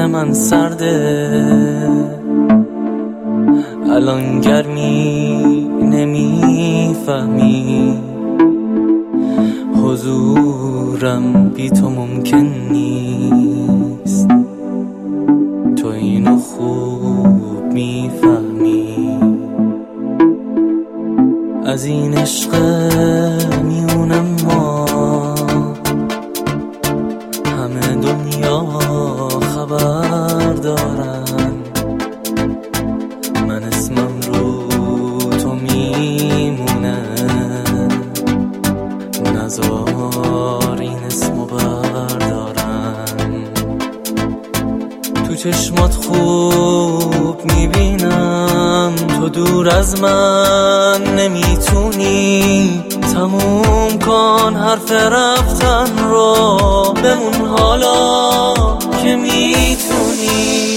خون من سرده، الان گرمی نمیفهمی، حضورم بی تو ممکن نیست، تو اینو خوب میفهمی. از این عشق میونم ما همه دنیا خبر دارن، من اسمم رو تو میمونه، نزار این اسمو بردارن. تو چشمات خوب میبینم تو دور از من نمیتونی، تموم کن حرف رفتن رو، بمون حالا که میتونی.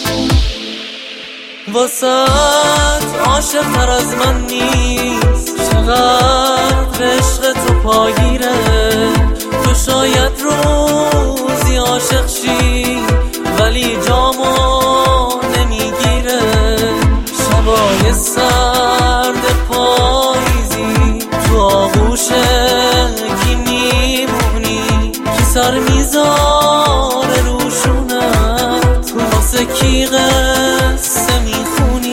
واسه عاشق تر از من نیست، چقدر عشق تو پاگیره، تو شاید روزی عاشق شی ولی جامو نمیگیره. شبای سرد پاییزی تو آغوش کی میمونی، کی سر میذاره روشونت، واسه کی قصه میخونی.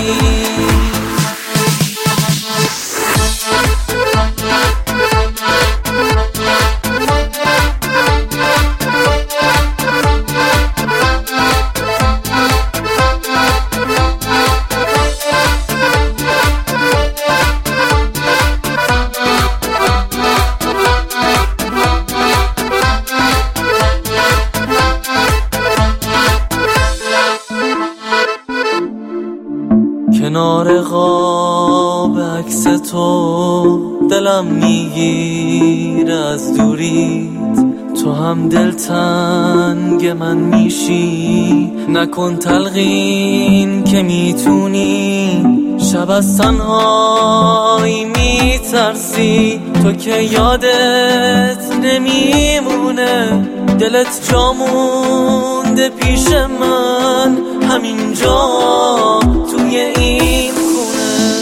کنار قاب عکس تو دلم میگیره از دوریت، تو هم دلتنگ من میشی، نکن تلقین که میتونی. شب از تنهایی میترسی، تو که یادت نمیمونه، دلت جا مونده پیش من همینجا توی این خونه.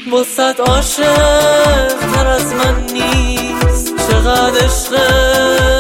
واسه عاشق تر از من نیست، چقدر عشق